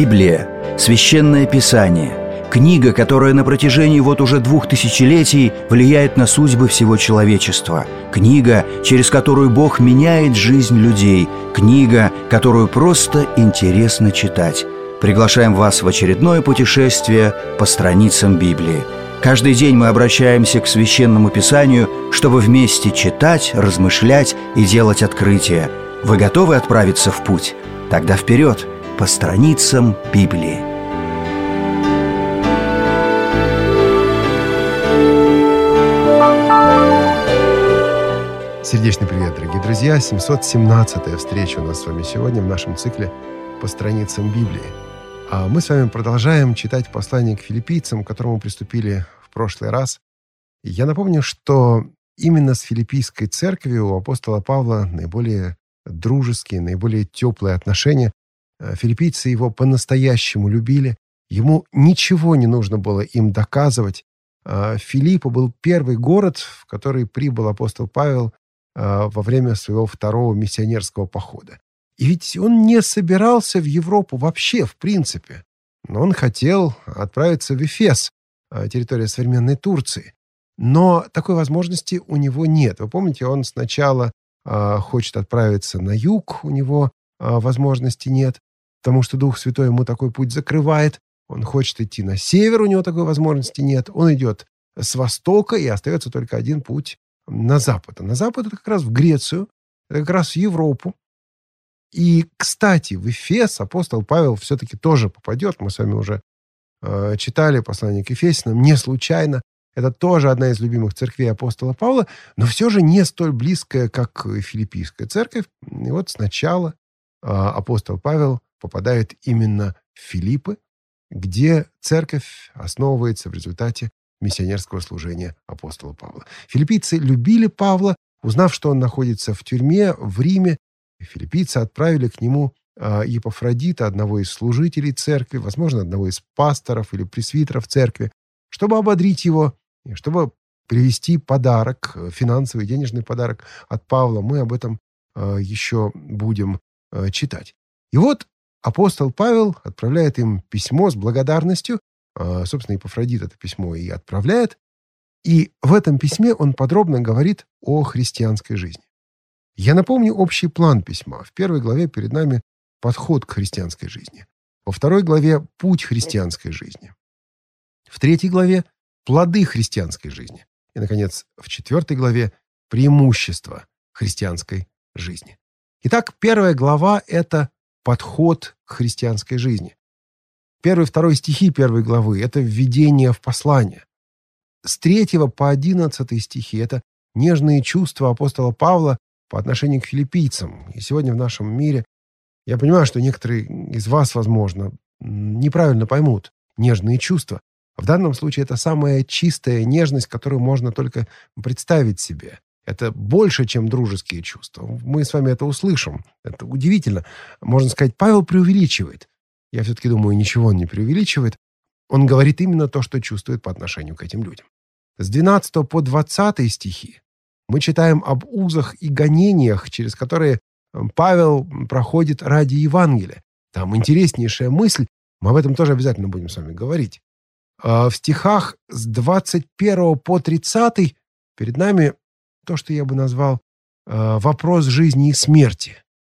Библия – священное писание, книга, которая на протяжении уже 2000 влияет на судьбы всего человечества, книга, через которую Бог меняет жизнь людей, книга, которую просто интересно читать. Приглашаем вас в очередное путешествие по страницам Библии. Каждый день мы обращаемся к Священному Писанию, чтобы вместе читать, размышлять и делать открытия. Вы готовы отправиться в путь? Тогда вперед, по страницам Библии. Сердечный привет, дорогие друзья! 717-я встреча у нас с вами сегодня в нашем цикле «По страницам Библии». А мы с вами продолжаем читать послание к филиппийцам, к которому приступили в прошлый раз. И я напомню, что именно с филиппийской церковью у апостола Павла наиболее дружеские, наиболее теплые отношения. Филиппийцы его по-настоящему любили. Ему ничего не нужно было им доказывать. Филиппо был первый город, в который прибыл апостол Павел во время своего второго миссионерского похода. И ведь он не собирался в Европу вообще, в принципе. Но он хотел отправиться в Эфес, территория современной Турции. Но такой возможности у него нет. Вы помните, он сначала хочет отправиться на юг, у него возможности нет, потому что Дух Святой ему такой путь закрывает. Он хочет идти на север, у него такой возможности нет. Он идет с востока, и остается только один путь на запад. А на запад это как раз в Грецию, это как раз в Европу. И, кстати, в Эфес апостол Павел все-таки тоже попадет. Мы с вами уже читали послание к Ефесянам, не случайно. Это тоже одна из любимых церквей апостола Павла, но все же не столь близкая, как Филиппийская церковь. И вот сначала апостол Павел попадает именно в Филиппы, где церковь основывается в результате миссионерского служения апостола Павла. Филиппийцы любили Павла, узнав, что он находится в тюрьме в Риме. Филиппийцы отправили к нему Епафродита, одного из служителей церкви, возможно, одного из пасторов или пресвитеров церкви, чтобы ободрить его, и чтобы привезти подарок, финансовый, денежный подарок от Павла. Мы об этом еще будем читать. И вот апостол Павел отправляет им письмо с благодарностью. Собственно, Епафродит это письмо и отправляет. И в этом письме он подробно говорит о христианской жизни. Я напомню общий план письма. В первой главе перед нами подход к христианской жизни. Во второй главе путь христианской жизни. В третьей главе плоды христианской жизни. И, наконец, в четвертой главе преимущества христианской жизни. Итак, первая глава – это подход к христианской жизни. 1-2 стихи первой главы – это введение в послание. С 3 по 11 стихи – это нежные чувства апостола Павла по отношению к филиппийцам. И сегодня в нашем мире, я понимаю, что некоторые из вас, возможно, неправильно поймут нежные чувства. В данном случае это самая чистая нежность, которую можно только представить себе. Это больше, чем дружеские чувства. Мы с вами это услышим. Это удивительно. Можно сказать, Павел преувеличивает. Я все-таки думаю, ничего он не преувеличивает. Он говорит именно то, что чувствует по отношению к этим людям. С 12 по 20 стихи мы читаем об узах и гонениях, через которые Павел проходит ради Евангелия. Там интереснейшая мысль. Мы об этом тоже обязательно будем с вами говорить. В стихах с 21 по 30 перед нами то, что я бы назвал вопрос жизни и смерти.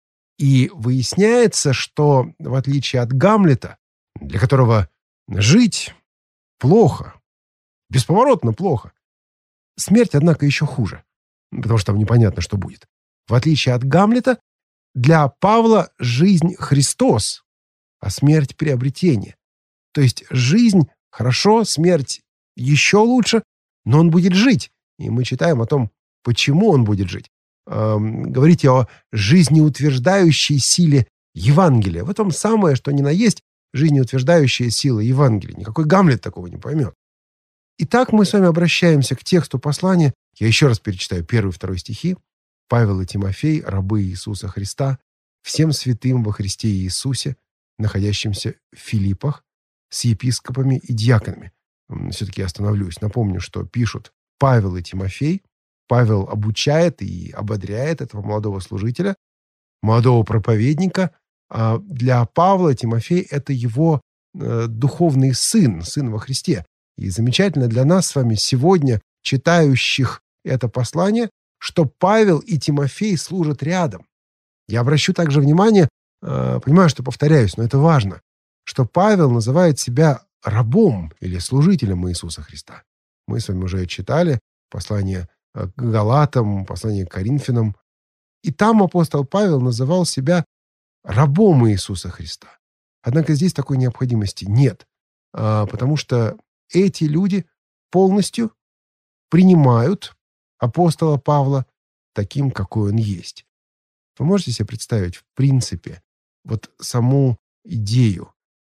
И выясняется, что в отличие от Гамлета, для которого жить плохо, бесповоротно плохо, смерть, однако, еще хуже, потому что там непонятно, что будет. В отличие от Гамлета, для Павла жизнь Христос, а смерть приобретение. То есть жизнь хорошо, смерть еще лучше, но он будет жить. И мы читаем о том, почему он будет жить. Говорите о жизнеутверждающей силе Евангелия. В этом самое, что ни на есть, жизнеутверждающая сила Евангелия. Никакой Гамлет такого не поймет. Итак, мы с вами обращаемся к тексту послания. Я еще раз перечитаю 1-2 стихи. Павел и Тимофей, рабы Иисуса Христа, всем святым во Христе Иисусе, находящимся в Филиппах, с епископами и диаконами. Все-таки я остановлюсь. Напомню, что пишут Павел и Тимофей. Павел обучает и ободряет этого молодого служителя, молодого проповедника, А для Павла Тимофей – это его духовный сын во Христе. И замечательно для нас с вами сегодня, читающих это послание, что Павел и Тимофей служат рядом. Я обращу также внимание, понимаю, что повторяюсь, но это важно, что Павел называет себя рабом или служителем Иисуса Христа. Мы с вами уже читали послание к Галатам, послание к Коринфянам. И там апостол Павел называл себя рабом Иисуса Христа. Однако здесь такой необходимости нет, потому что эти люди полностью принимают апостола Павла таким, какой он есть. Вы можете себе представить, в принципе, вот саму идею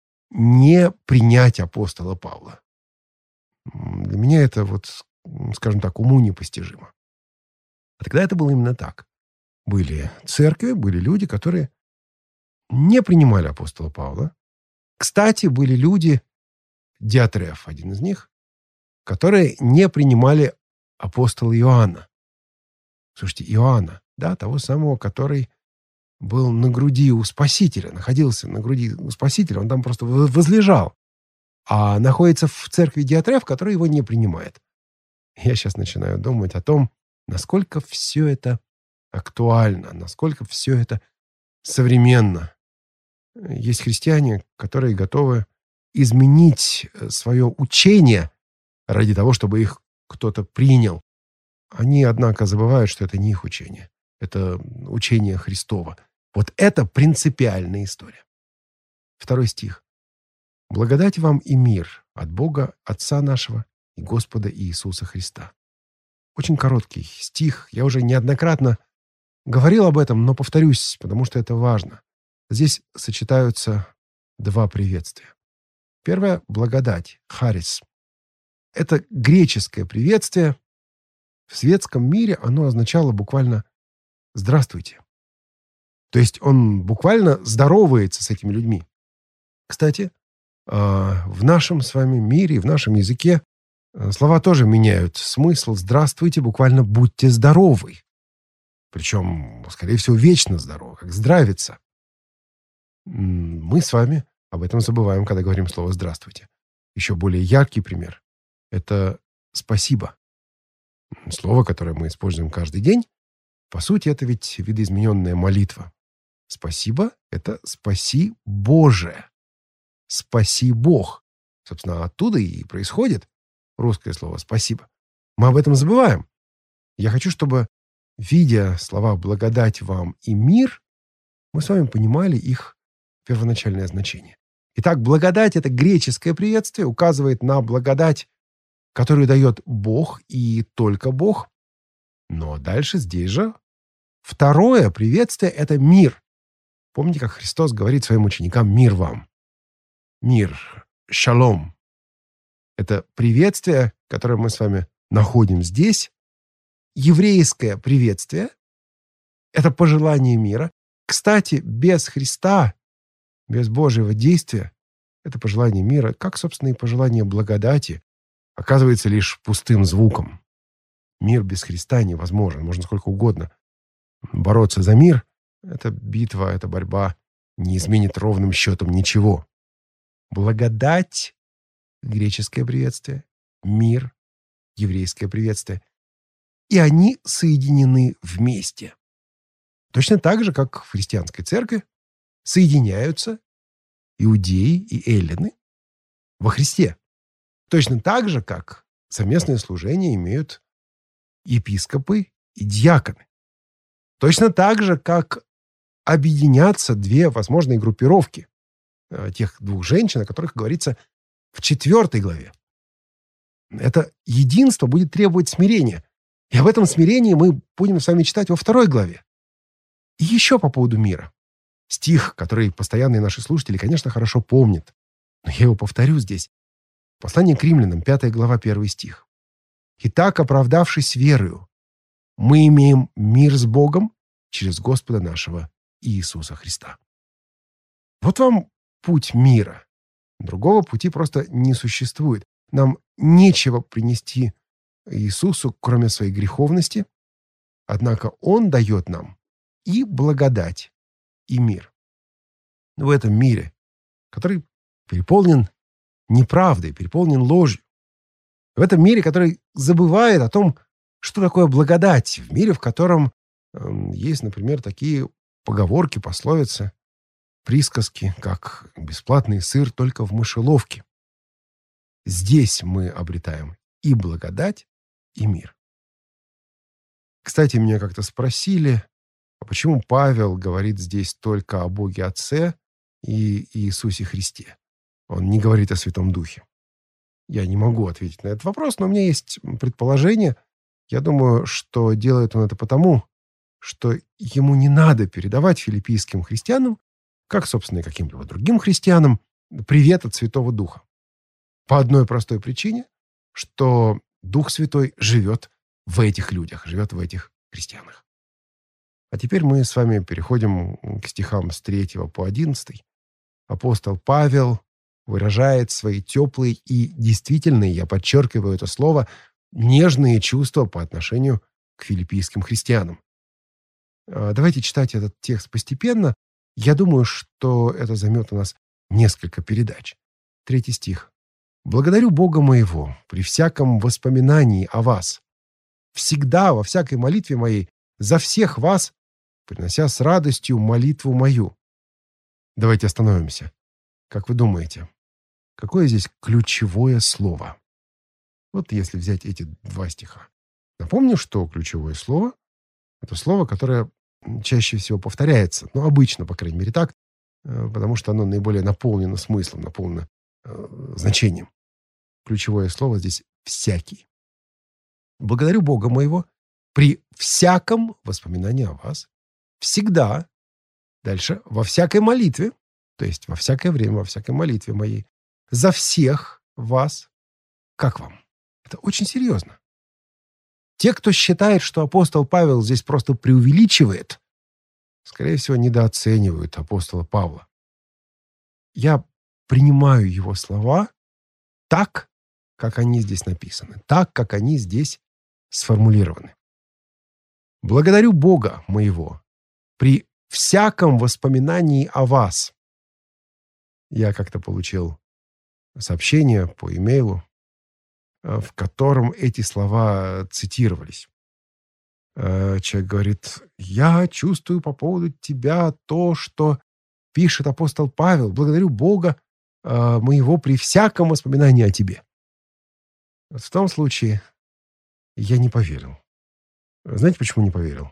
не принять апостола Павла? Для меня это, вот, скажем так, уму непостижимо. А тогда это было именно так. Были церкви, были люди, которые не принимали апостола Павла. Кстати, были люди, Диатреф, один из них, которые не принимали апостола Иоанна. Слушайте, Иоанна, да, того самого, который был на груди у Спасителя, находился на груди у Спасителя, он там просто возлежал, а находится в церкви Диатреф, который его не принимает. Я сейчас начинаю думать о том, насколько все это актуально, насколько все это современно. Есть христиане, которые готовы изменить свое учение ради того, чтобы их кто-то принял. Они, однако, забывают, что это не их учение. Это учение Христово. Вот это принципиальная история. 2 стих. «Благодать вам и мир от Бога, Отца нашего и Господа Иисуса Христа». Очень короткий стих. Я уже неоднократно говорил об этом, но повторюсь, потому что это важно. Здесь сочетаются два приветствия. Первое – благодать, харис. Это греческое приветствие. В светском мире оно означало буквально «здравствуйте». То есть он буквально здоровается с этими людьми. Кстати, в нашем с вами мире, в нашем языке слова тоже меняют смысл. «Здравствуйте» буквально «будьте здоровы». Причем, скорее всего, вечно здоровы, как здравица. Мы с вами об этом забываем, когда говорим слово «здравствуйте». Еще более яркий пример – это «спасибо». Слово, которое мы используем каждый день, по сути, это ведь видоизмененная молитва. Спасибо – это «спаси Боже». «Спаси Бог». Собственно, оттуда и происходит русское слово «спасибо». Мы об этом забываем. Я хочу, чтобы, видя слова «благодать вам» и «мир», мы с вами понимали их первоначальное значение. Итак, благодать – это греческое приветствие, указывает на благодать, которую дает Бог и только Бог. Но дальше здесь же второе приветствие – это мир. Помните, как Христос говорит своим ученикам «мир вам». Мир, шалом. Это приветствие, которое мы с вами находим здесь. Еврейское приветствие – это пожелание мира. Кстати, без Христа, без Божьего действия, это пожелание мира, как, собственно, и пожелание благодати, оказывается лишь пустым звуком. Мир без Христа невозможен. Можно сколько угодно бороться за мир. Эта битва, эта борьба не изменит ровным счетом ничего. Благодать – греческое приветствие, мир – еврейское приветствие. И они соединены вместе. Точно так же, как в христианской церкви соединяются иудеи и эллины во Христе. Точно так же, как совместное служение имеют епископы и диаконы. Точно так же, как объединятся две возможные группировки тех двух женщин, о которых говорится в 4 главе. Это единство будет требовать смирения. И об этом смирении мы будем с вами читать во 2 главе. И еще по поводу мира. Стих, который постоянные наши слушатели, конечно, хорошо помнят. Но я его повторю здесь. Послание к Римлянам, 5 глава, 1 стих. «Итак, оправдавшись верою, мы имеем мир с Богом через Господа нашего Иисуса Христа». Вот вам путь мира. Другого пути просто не существует. Нам нечего принести Иисусу, кроме своей греховности. Однако Он дает нам и благодать, и мир. в этом мире, который переполнен неправдой, переполнен ложью. В этом мире, который забывает о том, что такое благодать. В мире, в котором есть, например, такие поговорки, пословицы, присказки, как «бесплатный сыр только в мышеловке». Здесь мы обретаем и благодать, и мир. Кстати, меня как-то спросили, а почему Павел говорит здесь только о Боге Отце и Иисусе Христе? Он не говорит о Святом Духе. Я не могу ответить на этот вопрос, но у меня есть предположение. Я думаю, что делает он это потому, что ему не надо передавать филиппийским христианам, как, собственно, и каким-либо другим христианам, привет от Святого Духа. По одной простой причине, что Дух Святой живет в этих людях, живет в этих христианах. А теперь мы с вами переходим к стихам с 3 по 11. Апостол Павел выражает свои теплые и действительные, я подчеркиваю это слово, нежные чувства по отношению к филиппийским христианам. Давайте читать этот текст постепенно. Я думаю, что это займет у нас несколько передач. 3 стих. «Благодарю Бога моего при всяком воспоминании о вас, всегда во всякой молитве моей за всех вас, принося с радостью молитву мою». Давайте остановимся. Как вы думаете, какое здесь ключевое слово? Вот если взять эти 2 стиха. Напомню, что ключевое слово – это слово, которое чаще всего повторяется. Ну, обычно, по крайней мере, так, потому что оно наиболее наполнено смыслом, наполнено значением. Ключевое слово здесь «всякий». «Благодарю Бога моего при всяком воспоминании о вас, всегда». Дальше «во всякой молитве», то есть во всякое время, во всякой молитве моей, «за всех вас». Как вам? Это очень серьезно. Те, кто считает, что апостол Павел здесь просто преувеличивает, скорее всего, недооценивают апостола Павла. Я принимаю его слова так, как они здесь написаны, так, как они здесь сформулированы. «Благодарю Бога моего при всяком воспоминании о вас». Я как-то получил сообщение по имейлу, в котором эти слова цитировались. Человек говорит: «Я чувствую по поводу тебя то, что пишет апостол Павел. Благодарю Бога моего при всяком воспоминании о тебе». Вот в том случае я не поверил. Знаете, почему не поверил?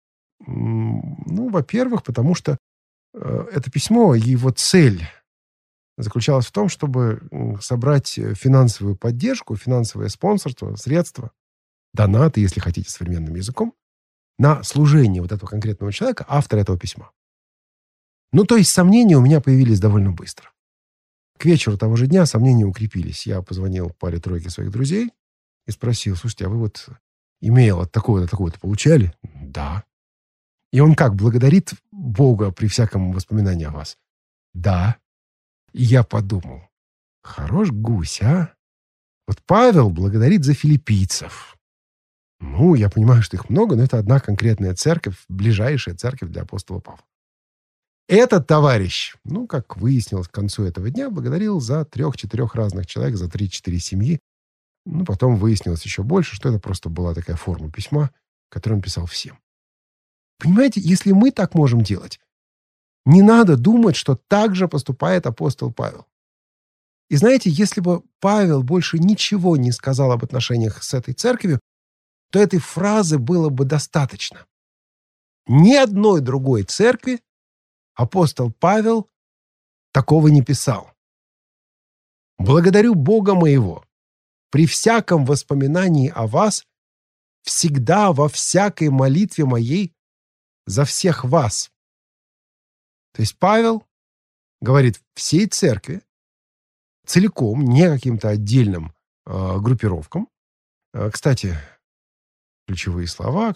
Ну, во-первых, потому что это письмо, его цель заключалась в том, чтобы собрать финансовую поддержку, финансовое спонсорство, средства, донаты, если хотите, современным языком, на служение вот этого конкретного человека, автора этого письма. Ну, то есть сомнения у меня появились довольно быстро. К вечеру того же дня сомнения укрепились. Я позвонил паре-тройке своих друзей и спросил: слушайте, а вы вот имейл от такого-то, такого-то получали? Да. И он как, благодарит Бога при всяком воспоминании о вас? Да. И я подумал: хорош гусь, а? Вот Павел благодарит за филиппийцев. Ну, я понимаю, что их много, но это одна конкретная церковь, ближайшая церковь для апостола Павла. Этот товарищ, ну, как выяснилось к концу этого дня, благодарил за 3-4 разных человек, за 3-4 семьи. Ну, потом выяснилось еще больше, что это просто была такая форма письма, которую он писал всем. Понимаете, если мы так можем делать, не надо думать, что так же поступает апостол Павел. И знаете, если бы Павел больше ничего не сказал об отношениях с этой церковью, то этой фразы было бы достаточно. Ни одной другой церкви апостол Павел такого не писал. «Благодарю Бога моего при всяком воспоминании о вас, всегда во всякой молитве моей за всех вас». То есть Павел говорит всей церкви, целиком, не каким-то отдельным группировкам. Кстати, ключевые слова.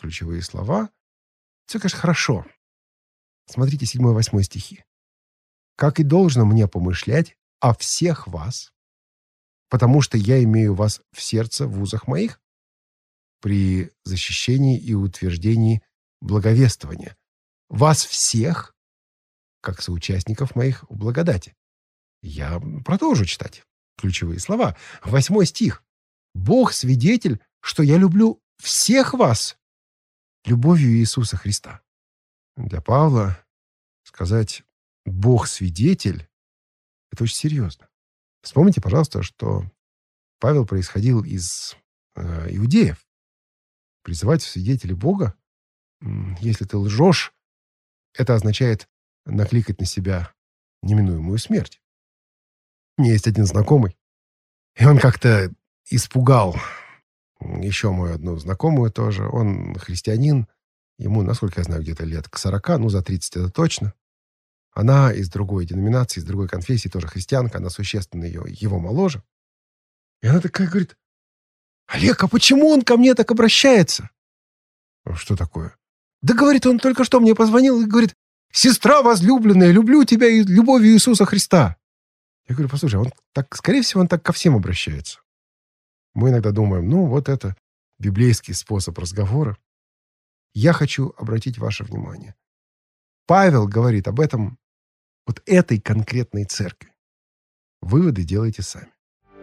Все, конечно, хорошо. Смотрите 7-8 стихи. «Как и должно мне помышлять о всех вас, потому что я имею вас в сердце в узах моих, при защищении и утверждении благовествования. Вас всех как соучастников моих в благодати. Я продолжу читать ключевые слова. 8 стих. «Бог свидетель, что я люблю всех вас любовью Иисуса Христа». Для Павла сказать «Бог свидетель» — это очень серьезно. Вспомните, пожалуйста, что Павел происходил из иудеев. Призывать в свидетели Бога, если ты лжешь, это означает накликать на себя неминуемую смерть. У меня есть один знакомый, и он как-то испугал еще мою одну знакомую тоже. Он христианин, ему, насколько я знаю, где-то лет к 40, ну, за 30 это точно. Она из другой деноминации, из другой конфессии, тоже христианка, она существенно его моложе. И она такая говорит: «Олег, а почему он ко мне так обращается?» «Что такое?» «Да, говорит, он только что мне позвонил и говорит: сестра возлюбленная, люблю тебя и любовью Иисуса Христа». Я говорю: послушай, он так, скорее всего, он так ко всем обращается. Мы иногда думаем, ну, вот это библейский способ разговора. Я хочу обратить ваше внимание. Павел говорит об этом, вот этой конкретной церкви. Выводы делайте сами.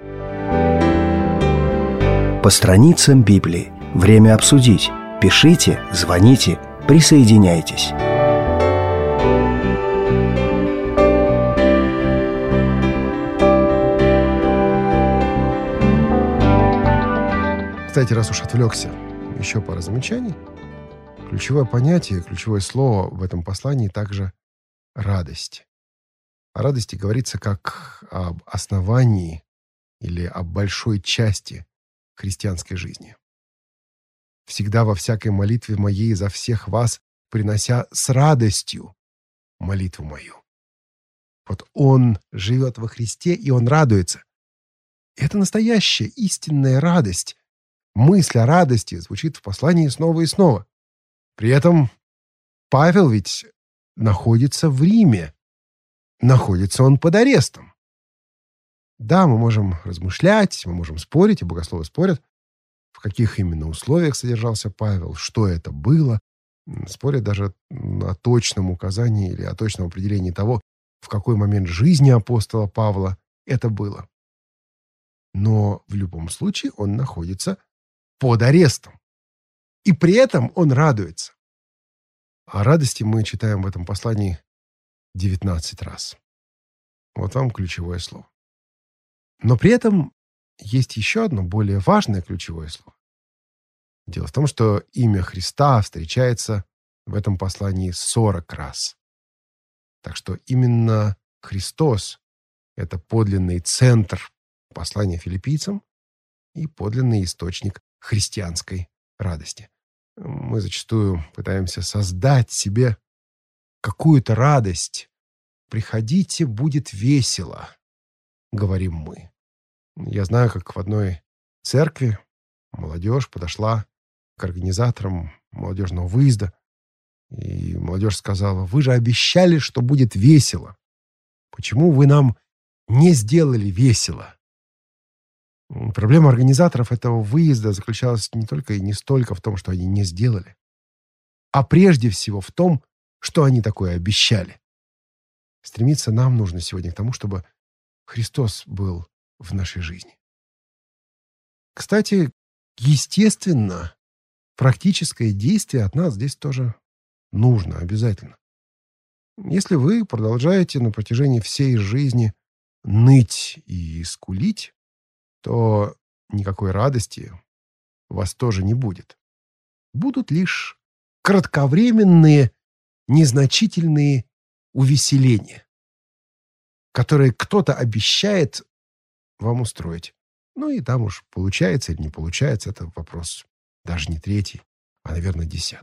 По страницам Библии. Время обсудить. Пишите, звоните, присоединяйтесь. Кстати, раз уж отвлекся, еще пара замечаний. Ключевое понятие, ключевое слово в этом послании также радость. О радости говорится как об основании или об большой части христианской жизни. «Всегда во всякой молитве моей за всех вас, принося с радостью молитву мою». Вот он живет во Христе, и он радуется. Это настоящая истинная радость. Мысль о радости звучит в послании снова и снова. При этом Павел ведь находится в Риме. Находится он под арестом. Да, мы можем размышлять, мы можем спорить, и богословы спорят, в каких именно условиях содержался Павел, что это было. Спорят даже о точном указании или о точном определении того, в какой момент жизни апостола Павла это было. Но в любом случае он находится под арестом. И при этом он радуется. О радости мы читаем в этом послании 19 раз. Вот вам ключевое слово. Но при этом есть еще одно более важное ключевое слово. Дело в том, что имя Христа встречается в этом послании 40 раз. Так что именно Христос — это подлинный центр послания филиппийцам и подлинный источник христианской радости. Мы зачастую пытаемся создать себе какую-то радость. «Приходите, будет весело», — говорим мы. Я знаю, как в одной церкви молодежь подошла к организаторам молодежного выезда, и молодежь сказала: «Вы же обещали, что будет весело. Почему вы нам не сделали весело?» Проблема организаторов этого выезда заключалась не только и не столько в том, что они не сделали, а прежде всего в том, что они такое обещали. Стремиться нам нужно сегодня к тому, чтобы Христос был в нашей жизни. Кстати, естественно, практическое действие от нас здесь тоже нужно, обязательно. Если вы продолжаете на протяжении всей жизни ныть и скулить, то никакой радости у вас тоже не будет. Будут лишь кратковременные, незначительные увеселения, которые кто-то обещает вам устроить. Ну и там уж получается или не получается, это вопрос даже не 3, а, наверное, 10.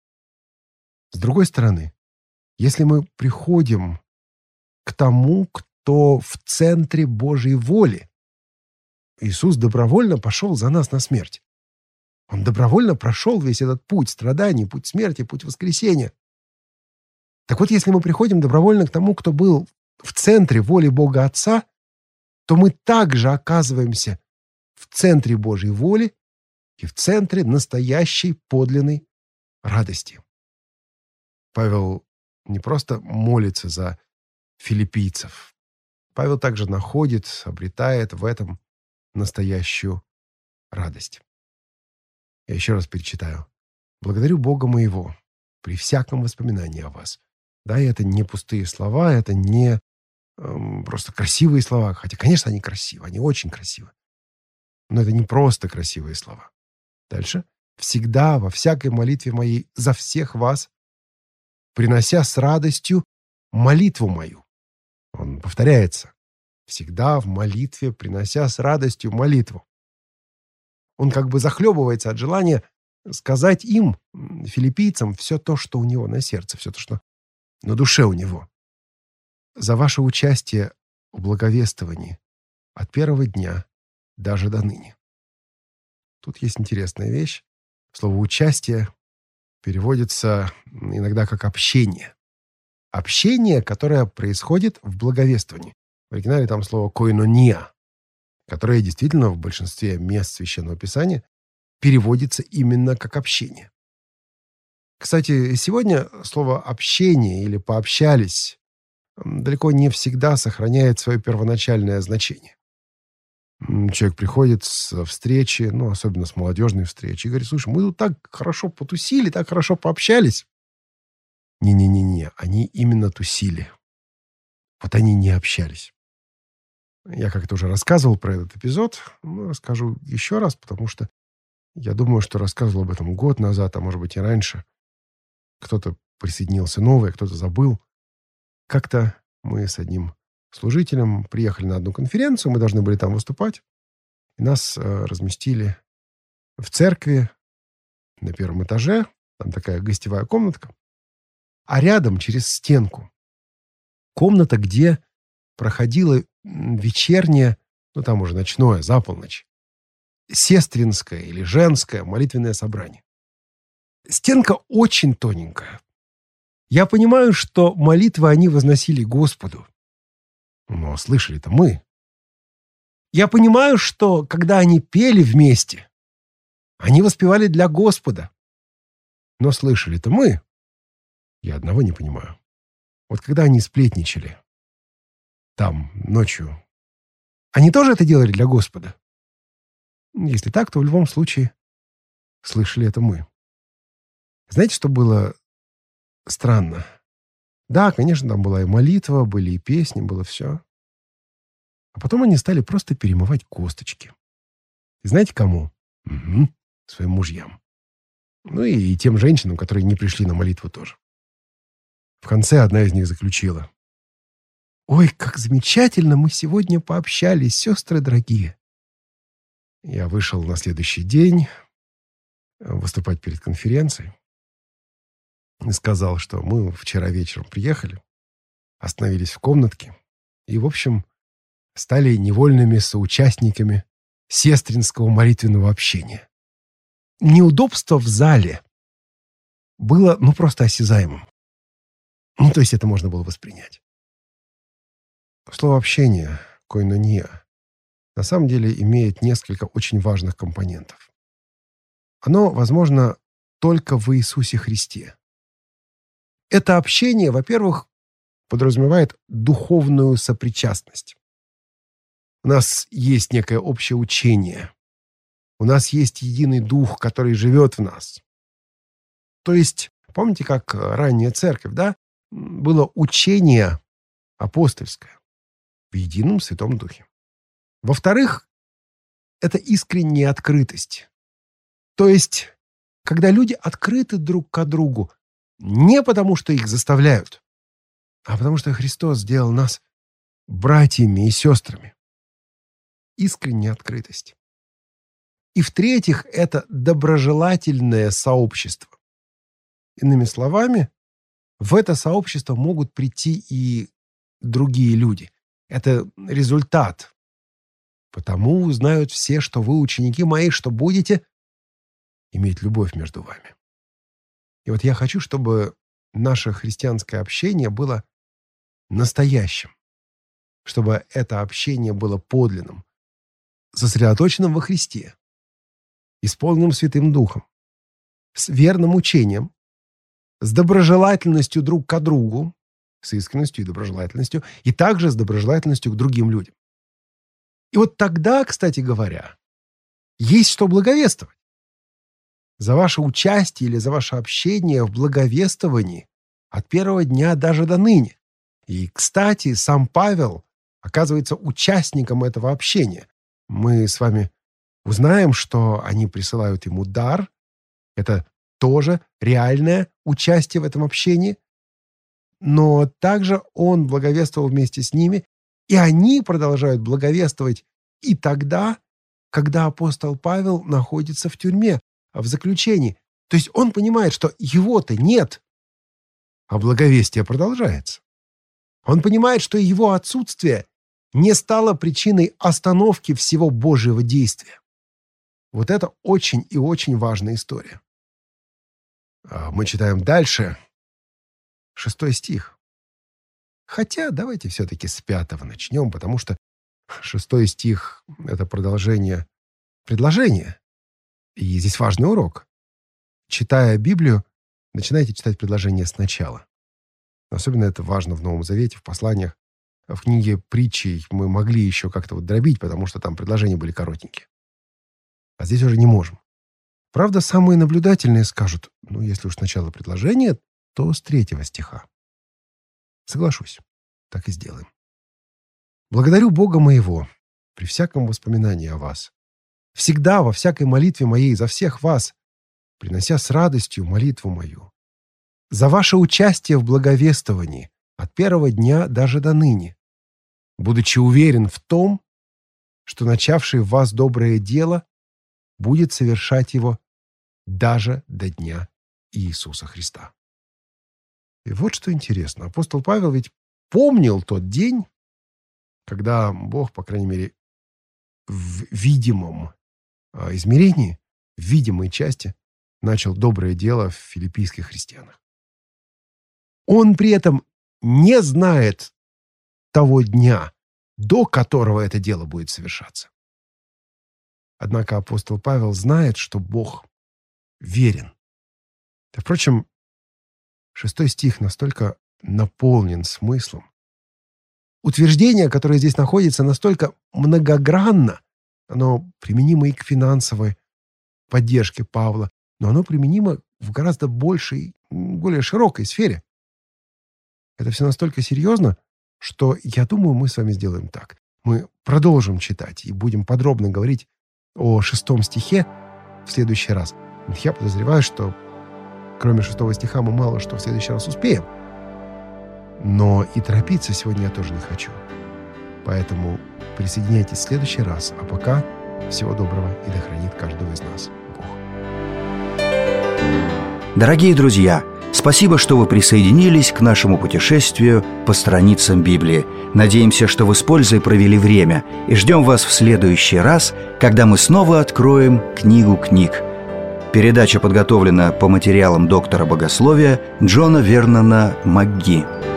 С другой стороны, если мы приходим к тому, кто в центре Божьей воли, Иисус добровольно пошел за нас на смерть. Он добровольно прошел весь этот путь страданий, путь смерти, путь воскресения. Так вот, если мы приходим добровольно к тому, кто был в центре воли Бога Отца, то мы также оказываемся в центре Божьей воли и в центре настоящей подлинной радости. Павел не просто молится за филиппийцев. Павел также находит, обретает в этом настоящую радость. Я еще раз перечитаю. «Благодарю Бога моего при всяком воспоминании о вас». Да, и это не пустые слова, это не просто красивые слова. Хотя, конечно, они красивы, они очень красивы. Но это не просто красивые слова. Дальше. «Всегда во всякой молитве моей за всех вас, принося с радостью молитву мою». Он повторяется. «Всегда в молитве, принося с радостью молитву». Он как бы захлебывается от желания сказать им, филиппийцам, все то, что у него на сердце, все то, что на душе у него. «За ваше участие в благовествовании от первого дня даже до ныне». Тут есть интересная вещь. Слово «участие» переводится иногда как «общение». Общение, которое происходит в благовествовании. В оригинале там слово «коинония», которое действительно в большинстве мест Священного Писания переводится именно как «общение». Кстати, сегодня слово «общение» или «пообщались» далеко не всегда сохраняет свое первоначальное значение. Человек приходит с встречи, особенно с молодежной встречи, и говорит: слушай, мы тут так хорошо потусили, так хорошо пообщались. Не-не-не-не, они именно тусили. Вот они не общались. Я как-то уже рассказывал про этот эпизод, но расскажу еще раз, потому что я думаю, что рассказывал об этом год назад, а может быть и раньше. Кто-то присоединился новый, кто-то забыл. Как-то мы с одним служителем приехали на одну конференцию, мы должны были там выступать, и нас разместили в церкви на первом этаже, там такая гостевая комнатка, а рядом через стенку комната, где проходило вечернее, там уже ночное, за полночь, сестринское или женское молитвенное собрание. Стенка очень тоненькая. Я понимаю, что молитвы они возносили Господу. Но слышали-то мы. Я понимаю, что когда они пели вместе, они воспевали для Господа. Но слышали-то мы. Я одного не понимаю. Вот когда они сплетничали там ночью, они тоже это делали для Господа? Если так, то в любом случае слышали это мы. Знаете, что было странно? Да, конечно, там была и молитва, были и песни, было все. А потом они стали просто перемывать косточки. И знаете кому? Своим мужьям. И тем женщинам, которые не пришли на молитву тоже. В конце одна из них заключила: «Ой, как замечательно мы сегодня пообщались, сестры дорогие». Я вышел на следующий день выступать перед конференцией. И сказал, что мы вчера вечером приехали, остановились в комнатке и, в общем, стали невольными соучастниками сестринского молитвенного общения. Неудобство в зале было, просто осязаемым. То есть это можно было воспринять. Слово «общение», «коинония», на самом деле имеет несколько очень важных компонентов. Оно возможно только в Иисусе Христе. Это общение, во-первых, подразумевает духовную сопричастность. У нас есть некое общее учение. У нас есть единый дух, который живет в нас. То есть, помните, как ранняя церковь, да? Было учение апостольское в едином Святом Духе. Во-вторых, это искренняя открытость. То есть, когда люди открыты друг к другу, не потому, что их заставляют, а потому, что Христос сделал нас братьями и сестрами. Искренняя открытость. И в-третьих, это доброжелательное сообщество. Иными словами, в это сообщество могут прийти и другие люди. Это результат. Потому узнают все, что вы ученики мои, что будете иметь любовь между вами. И вот я хочу, чтобы наше христианское общение было настоящим. Чтобы это общение было подлинным, сосредоточенным во Христе, исполненным Святым Духом, с верным учением, с доброжелательностью друг к другу, с искренностью и доброжелательностью, и также с доброжелательностью к другим людям. И вот тогда, кстати говоря, есть что благовествовать. За ваше участие или за ваше общение в благовествовании от первого дня даже до ныне. И, кстати, сам Павел оказывается участником этого общения. Мы с вами узнаем, что они присылают ему дар. Это тоже реальное участие в этом общении. Но также он благовествовал вместе с ними, и они продолжают благовествовать и тогда, когда апостол Павел находится в тюрьме, в заключении. То есть он понимает, что его-то нет, а благовестие продолжается. Он понимает, что его отсутствие не стало причиной остановки всего Божьего действия. Вот это очень и очень важная история. Мы читаем дальше 6 стих. Хотя давайте все-таки с 5 начнем, потому что 6 стих – это продолжение предложения. И здесь важный урок. Читая Библию, начинайте читать предложение сначала. Особенно это важно в Новом Завете, в посланиях. В книге притчей мы могли еще как-то дробить, потому что там предложения были коротенькие. А здесь уже не можем. Правда, самые наблюдательные скажут, если уж сначала предложение, то с 3 стиха. Соглашусь, так и сделаем. «Благодарю Бога моего при всяком воспоминании о вас, всегда во всякой молитве моей за всех вас, принося с радостью молитву мою, за ваше участие в благовествовании от первого дня даже до ныне, будучи уверен в том, что начавший в вас доброе дело будет совершать его даже до дня Иисуса Христа». И вот что интересно. Апостол Павел ведь помнил тот день, когда Бог, по крайней мере, в видимом измерении, в видимой части, начал доброе дело в филиппийских христианах. Он при этом не знает того дня, до которого это дело будет совершаться. Однако апостол Павел знает, что Бог верен. Впрочем, 6 стих настолько наполнен смыслом. Утверждение, которое здесь находится, настолько многогранно. Оно применимо и к финансовой поддержке Павла, но оно применимо в гораздо большей, более широкой сфере. Это все настолько серьезно, что, я думаю, мы с вами сделаем так. Мы продолжим читать и будем подробно говорить о 6 стихе в следующий раз. Я подозреваю, что кроме 6 стиха мы мало что в следующий раз успеем. Но и торопиться сегодня я тоже не хочу. Поэтому присоединяйтесь в следующий раз. А пока всего доброго и да хранит каждого из нас Бог. Дорогие друзья, спасибо, что вы присоединились к нашему путешествию по страницам Библии. Надеемся, что вы с пользой провели время, и ждем вас в следующий раз, когда мы снова откроем книгу книг. Передача подготовлена по материалам доктора богословия Джона Вернона МакГи.